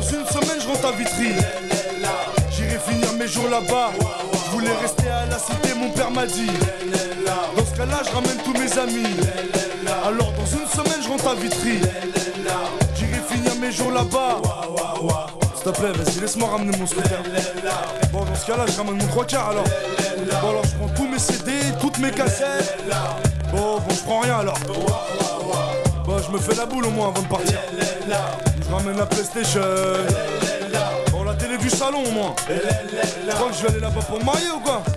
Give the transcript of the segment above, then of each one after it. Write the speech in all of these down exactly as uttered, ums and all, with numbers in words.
une semaine je rentre à Vitry. J'irai finir mes jours là-bas. Je voulais rester à la cité, mon père m'a dit. Dans ce cas-là je ramène tous mes amis. Alors dans une semaine je rentre à Vitry. J'irai finir mes jours là-bas. S'il te plaît, vas-y, laisse-moi ramener mon scooter. Bon, dans ce cas-là, je ramène mon trois quarts alors. Bon, alors je prends tous mes C D, toutes mes cassettes. Bon, bon, je prends rien alors. Bon, je me fais la boule au moins avant de partir. Je ramène la PlayStation. Bon, la télé du salon au moins. Tu crois que je vais aller là-bas pour me marier ou quoi?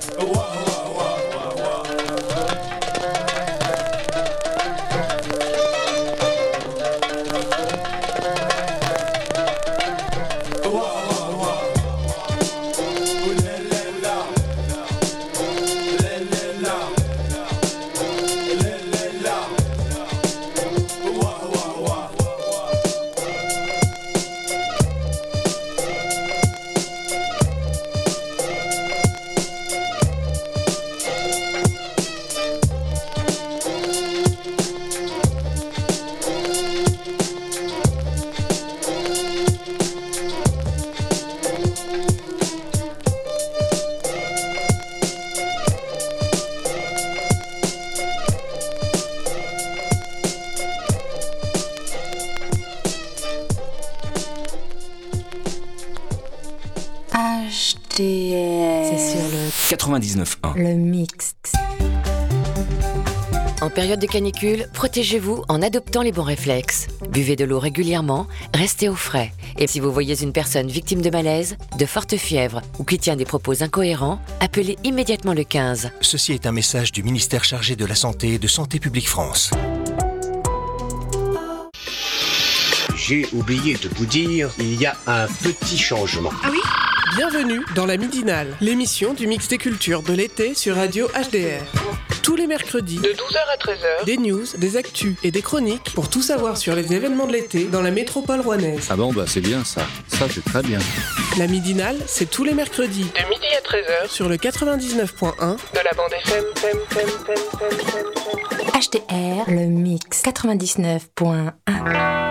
quatre-vingt-dix-neuf un. Le mix. En période de canicule, protégez-vous en adoptant les bons réflexes. Buvez de l'eau régulièrement, restez au frais. Et si vous voyez une personne victime de malaise, de forte fièvre ou qui tient des propos incohérents, appelez immédiatement le quinze. Ceci est un message du ministère chargé de la Santé et de Santé publique France. J'ai oublié de vous dire, il y a un petit changement. Ah oui ? Bienvenue dans la Midinale, l'émission du mix des cultures de l'été sur Radio H D R. Tous les mercredis, de douze heures à treize heures, des news, des actus et des chroniques pour tout savoir sur les événements de l'été dans la métropole rouennaise. Ah bon, bah c'est bien ça. Ça, c'est très bien. La Midinale, c'est tous les mercredis, de midi à treize heures, sur le quatre-vingt-dix-neuf point un de la bande F M. H D R, le mix quatre-vingt-dix-neuf point un.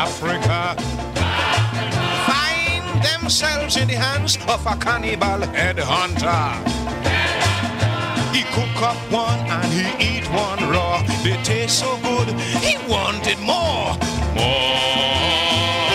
Africa find themselves in the hands of a cannibal headhunter. He cook up one and he eat one raw. They taste so good, he wanted more. More.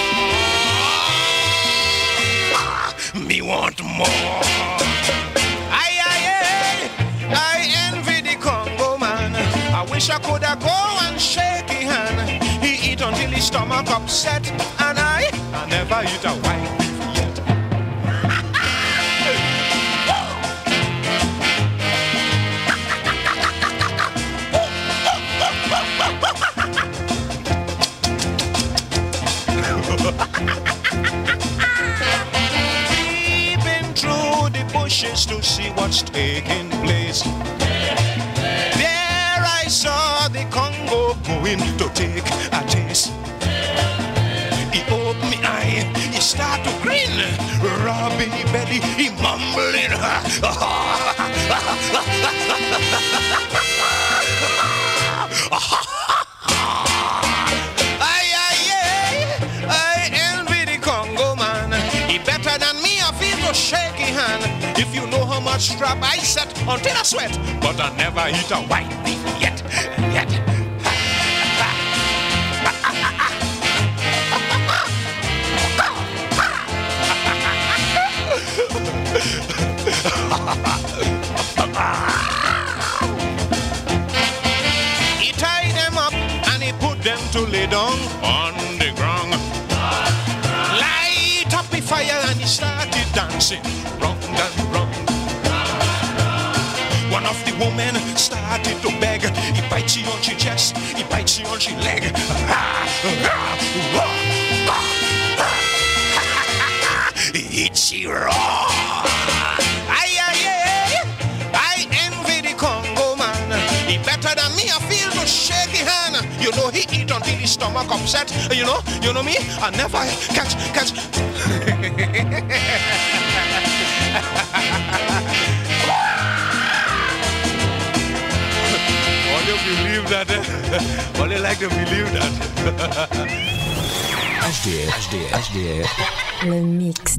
Me want more. Aye, aye, aye. I envy the Congo man. I wish I could have go and shake his hand. He eat until his stomach upset. And I, I never eat a white beef yet. Peeping through the bushes to see what's taking place. There I saw the Congo going to take a taste. He opened me eye, he start to grin, rubbing his belly, he mumbling. Aye, aye, aye, I envy the Congo man. He better than me, I feel to shake his hand. If you know how much strap I set until I sweat, but I never eat a white beef yet, yet. He tied them up and he put them to lay down on the ground. Light up the fire and he started dancing round and round. One of the women started to beg. He bites you on your chest, he bites you on your leg. He hits you raw. Aye, aye, aye. I envy the Congo man. He better than me, I feel to shake his hand. You know he eat until his stomach upset. You know, you know me, I never catch, catch. Only believe that. Only like to believe that. H D R, H D R, H D R. Le mix.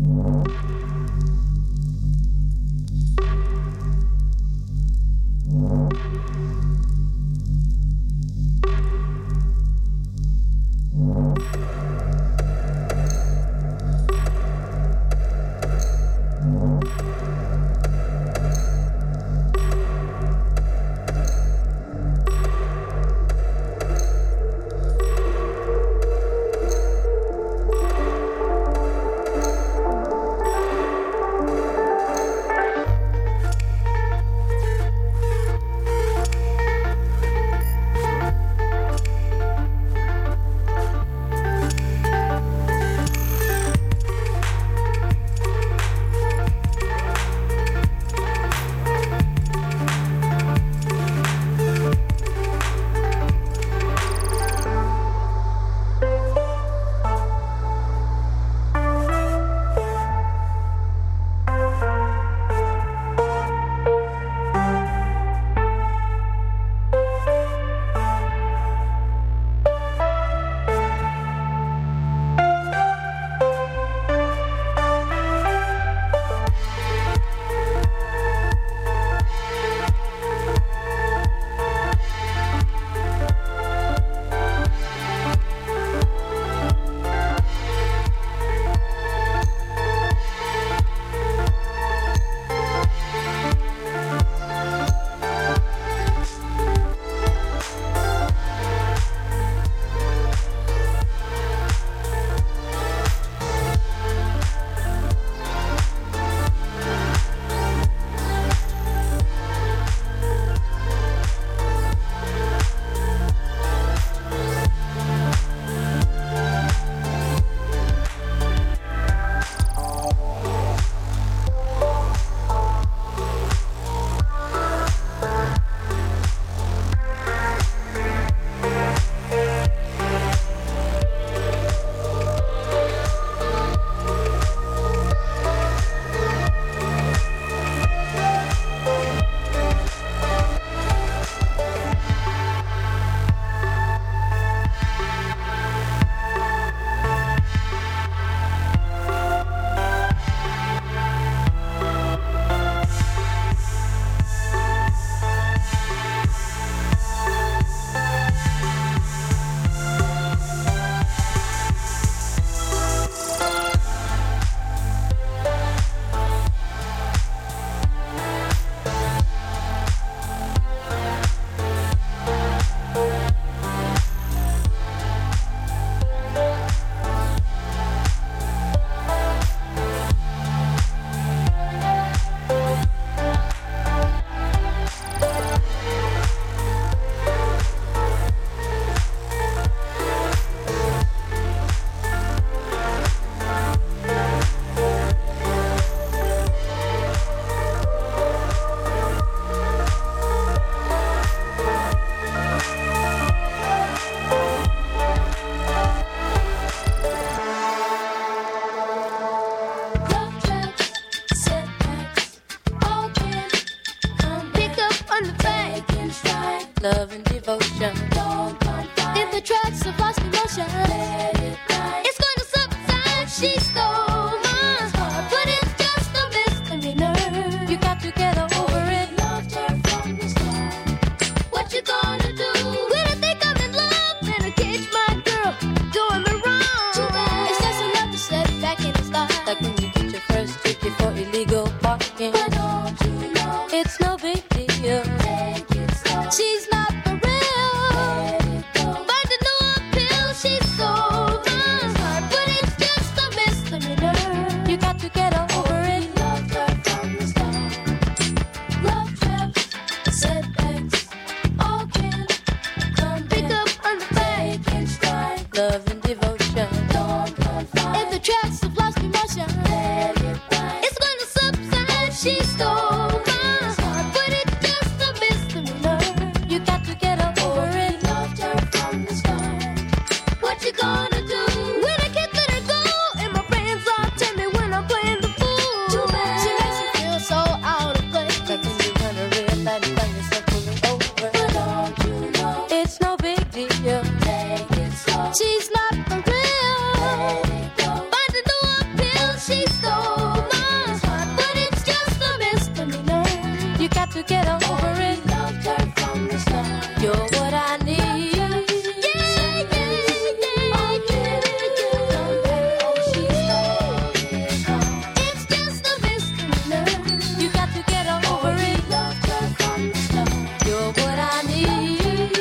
of lost emotion. It's going to subside. She stole my heart, but it's just a misdemeanor. You got to get over it. Loved her from the start. What you gonna do when I think I'm in love and I catch my girl doing me wrong? Too bad. It's just another setback in the start, like when you get your first ticket for illegal parking. But don't you know it's no big deal? Take it slow. She's not for real. Find a new appeal. She stole my heart, but it's just a misdemeanor. You got to get over it. Loved her from the start. Love traps, setbacks, all can come pick up on the back and strike. Love and devotion. Don't confide in the traps of lost emotion. Let it ride. It's going to subside. She stole my heart, but it's just a misdemeanor. You got to get over it. Loved her from the start. What you gonna do when I can't let her go? And my friends all tell me when I'm playing the fool. Too bad. She makes me feel so out of place. Like when you wanna real bad and find yourself pulling over. But don't you know it's no big deal? Take it slow. She's not for real. Let it go. Find a new appeal. She stole my heart, but it's just a misdemeanor. You got to get over it. Loved her from the start. You're what I need. Yeah, yeah, yeah. Oh, yeah, yeah. Oh, she stole my heart. It's just a misdemeanor. You got to get over it. Loved her from the start. You're what I need.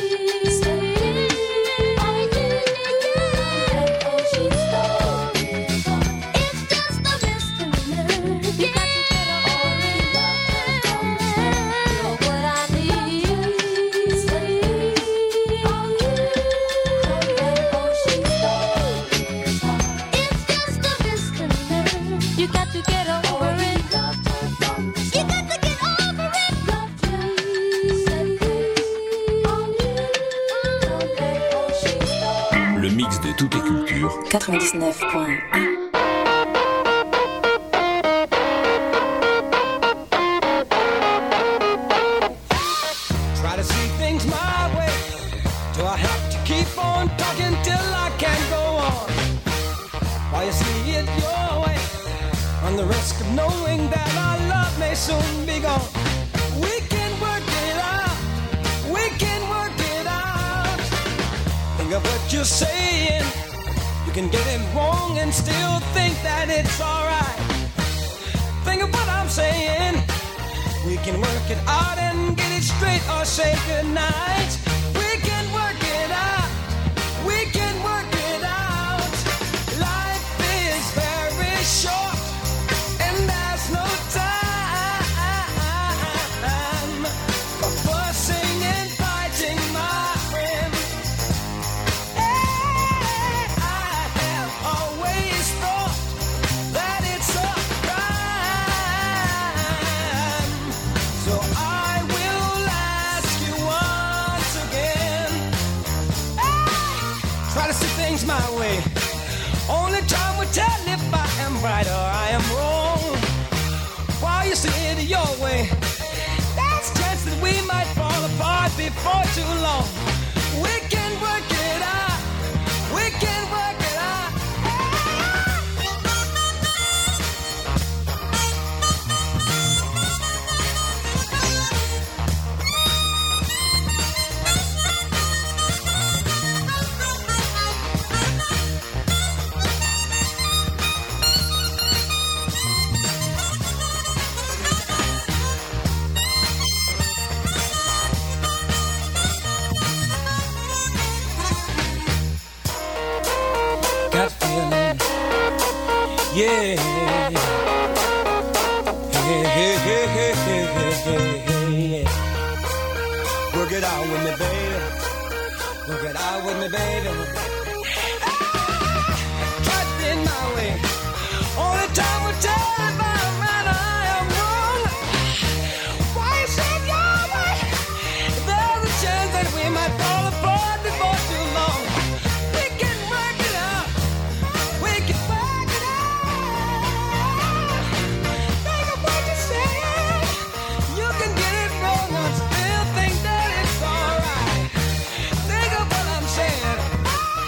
Oh, yeah, yeah. Oh, she stole my heart. It's just a misdemeanor. You got to get over it. Loved her from the start. You're what I need. Oh, yeah. Oh, she stole my heart. It's just a misdemeanor. You got to get over it. Loved her from the start. You got to get over it. Loved her. Oh, yeah. Oh, she stole. Le mix de toutes les cultures. quatre-vingt-dix-neuf point un. Try to see things my way. Do I have to keep on talking till I can't go on? While you see it your way, on the risk of knowing that our love may soon be gone. We can work it out. We can work it out. Think of what you're saying. You can get it wrong and still think that it's alright. Think of what I'm saying. We can work it out and get it straight or say goodnight. We can work it out. We can work it out. Life is very short and there's no time for fussing and fighting, my friend. Hey, I have always thought that it's a crime. So I will ask you once again. Hey, try to see things my way. Only time will tell if I am right or I am wrong. While you see it your way, there's a chance that we might fall apart before too long. We can work it out. We can work it out. Got feeling, yeah. Hey, hey, hey, hey, hey, hey, hey, yeah. Work it out with me, baby. Work it out with me, baby. Try to in my way. Only time will tell if I'm right or I am wrong. Why you said your way? There's a chance that we might fall apart before too long. We can work it out. We can work it out. Think of what you said. You can get it wrong and still think that it's alright. Think of what I'm saying.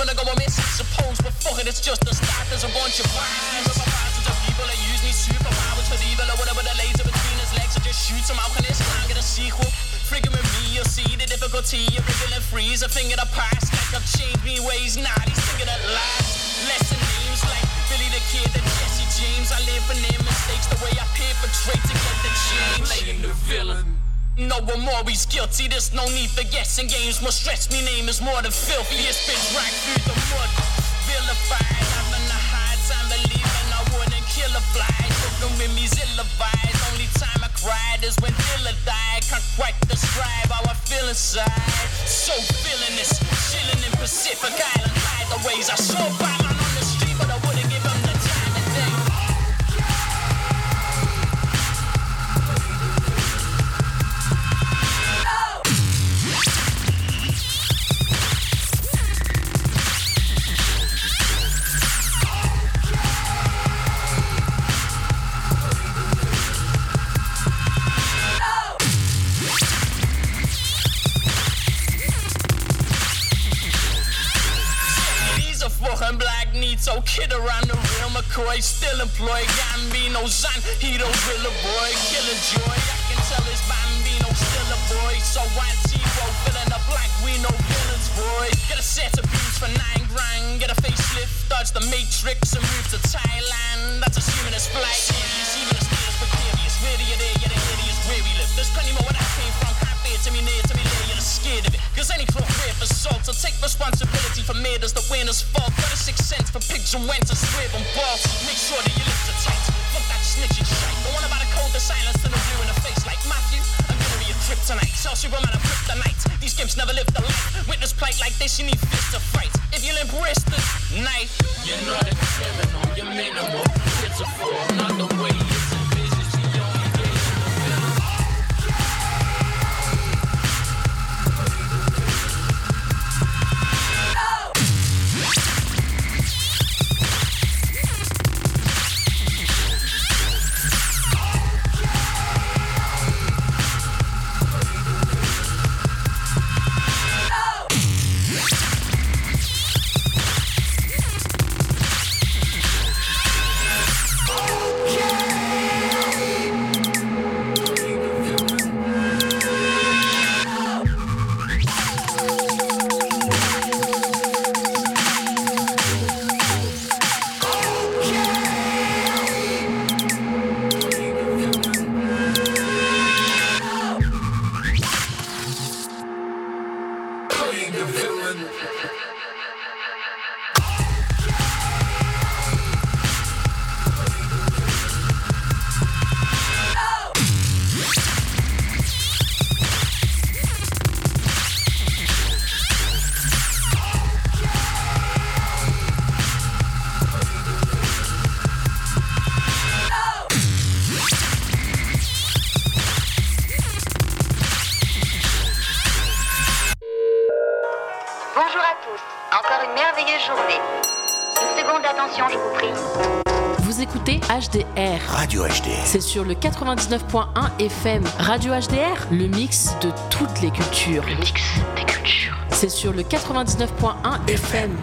when I go amiss, I suppose. But fuck it, it's just the start. There's a bunch of vibes. Thousands of people that use me superpowers for evil or whatever the laser between his legs. I just shoot some alchemist, can't get a sequel. Friggin' with me, you'll see the difficulty of wriggle and freeze. A finger to pass, like I've changed me ways. Nah, these thinking at last. Lesson names like Billy the Kid and Jesse James. I live for their mistakes, the way I perpetrate to get the change. Playing the villain. No one more, he's guilty. There's no need for guessing games. More stress, me name is more than filthy. It's been dragged through the mud, vilified. Having a hard time believing I wouldn't kill a fly. Looking with me ill-advised. Only time I cried is when Dilla died. Can't quite describe how I feel inside. So feeling this, chilling in Pacific Island hideaways. I saw Batman on the street, but I wouldn't give him the time of day. So kid around the real McCoy, still employed. Gambino, Zan, he don't drill a boy. Killing joy, I can tell his Bambino still a boy. So Antivo, filling the blank, we know villains, boy. Get a set of views for nine grand, get a facelift, dodge the Matrix and move to Thailand. That's assuming it's flight. Serious, even the state is precarious. Where do you there, yeah, the hideous where we live. There's plenty more where that came from, can't bear to me near, to me there, you're scared of it. Cause any crook wear for salt, so take responsibility for murders that winner's fault. Got a sixth sense for pigs and went to swerve and balls. Make sure that your lips are tight. Fuck that snitching shite. The one about a cold, the silence to the blue in the face. Like Matthew, I'm gonna be a kryptonite. Tell Superman I'm kryptonite. These gimps never lived the life. Witness plight like this, you need fists to fight. If you'll embrace the night, you're not a criminal, you're minimal. It's a fraud, not the way it's envisioned. You only get in the middle. H D R. Radio H D R. C'est sur le quatre-vingt-dix-neuf point un F M. Radio H D R, le mix de toutes les cultures. Le mix des cultures. C'est sur le quatre-vingt-dix-neuf point un F M.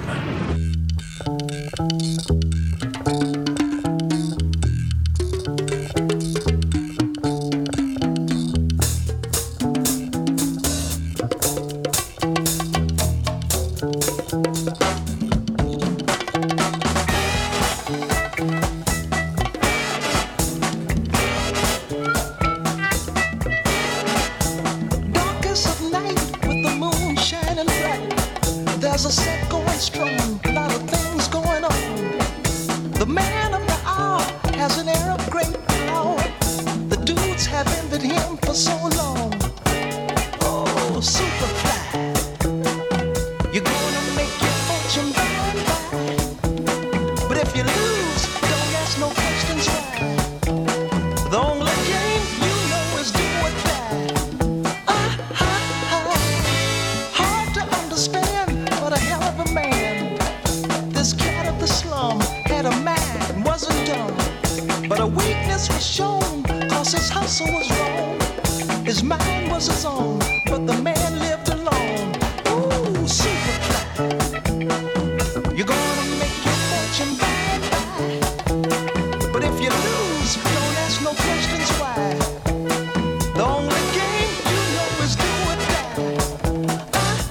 But the man lived alone. Ooh, super fly. lose, don't ask no questions why. The only game you know is do or die.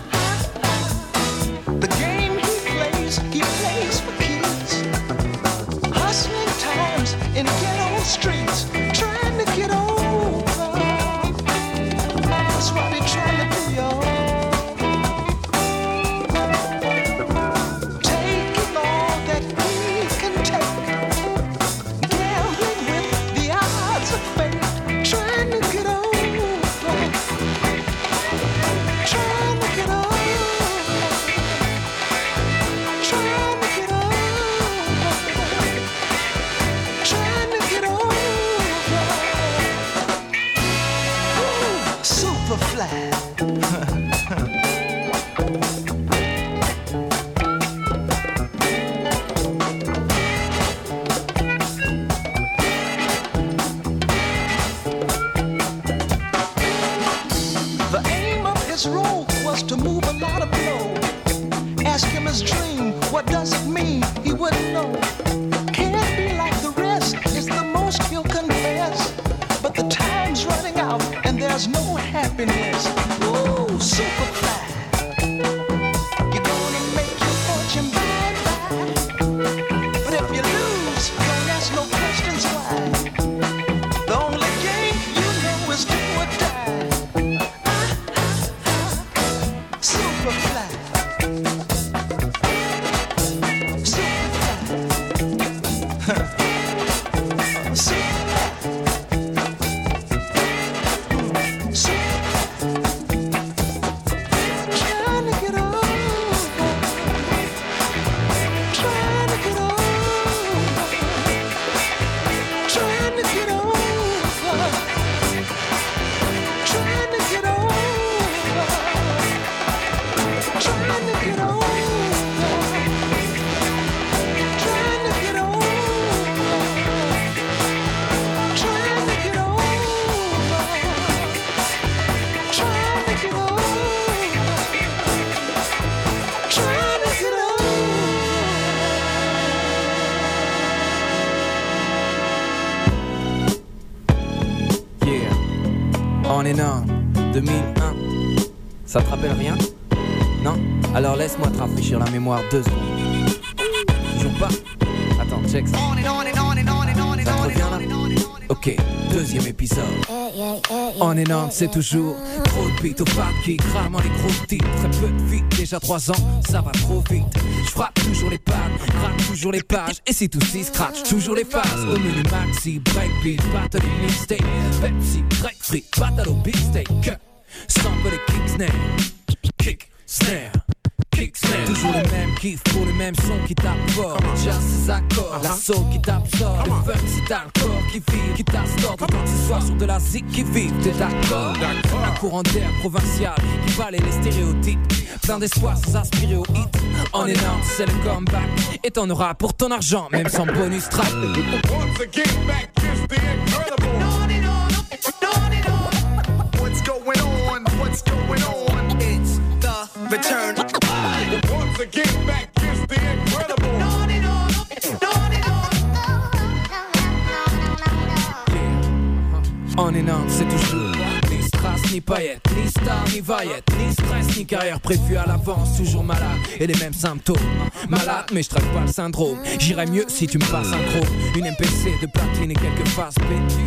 The game he plays, he plays for keys. Hustling times in ghetto streets, trying to get over. That's what he trying to do, y'all. Taking all that he can take, gambling with the odds of fate, trying to get over, trying to get over, trying to get over, trying to get over. Ooh, super fly. The aim of his role was to move a lot of blow. Ask him his dream, what does it mean? He wouldn't know. Can't be like the rest, is the most he'll confess. But the time's running out and there's no happiness. Ooh, super fly. You're gonna make your fortune by and by. But if you lose, don't ask no questions why. The only game you know is do or die. Super fly. Super fly. Super trying to get over, trying to get over, trying to get over, trying to get over, trying to get over, trying to get over, trying to get over, trying to get over. Trying to get over. Yeah, on and on, deux mille un. Ça te rappelle rien? Non? Alors laisse-moi te rafraîchir la mémoire deux secondes. Toujours pas? Attends, check ça. Ça te revient là? Ok, deuxième épisode. On and on, c'est toujours trop de beat au parking, rarement les gros titres, très peu de feat, déjà trois ans, ça va trop vite. Je frappe toujours les pads, gratte toujours les pages, et si tout s'y scratch, toujours les phases. Au menu maxi, breakbeat, battle et mixtape, Pepsi, Drake free, battle au big steak, sample et kick snare, kick snare. Kick snare. Toujours les mêmes kiffs pour les mêmes sons qui tapent fort. Jazz ses accords, la soul qui t'absorbe. Le funk c'est t'as le corps qui vibre, qui t'astorde. Autant que ce soit sur de la zik qui vibre, t'es d'accord? Un courant d'air provincial qui balaye les stéréotypes. Plein d'espoir sans aspirer au hit. En énorme, c'est le comeback. Et t'en auras pour ton argent, même sans bonus track. Once again, back is the incredible. What's going on? What's going on? It's the return. Once again, back is the incredible. On and on, c'est toujours ni strass, ni paillettes, ni star, ni vaillette, ni stress, ni carrière prévue à l'avance, toujours malade et les mêmes symptômes. Malade, mais je traite pas le syndrome. J'irais mieux si tu me passes un gros, une M P C de platine et quelques faces B.